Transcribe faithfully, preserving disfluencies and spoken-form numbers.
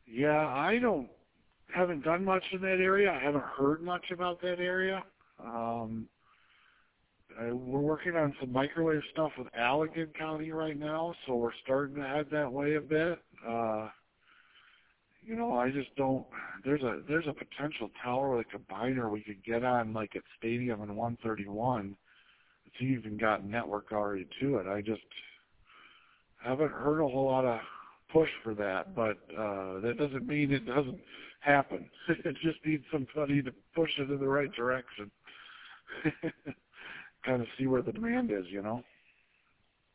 Yeah, I don't haven't done much in that area. I haven't heard much about that area. Um, I, we're working on some microwave stuff with Allegan County right now, so we're starting to head that way a bit. Uh, you know, I just don't. There's a there's a potential tower with a combiner we could get on, like at Stadium and one thirty-one. It's even got network already to it. I just haven't heard a whole lot of push for that, but uh, that doesn't mean it doesn't happen. It just needs somebody to push it in the right direction. Kind of see where the demand is, you know.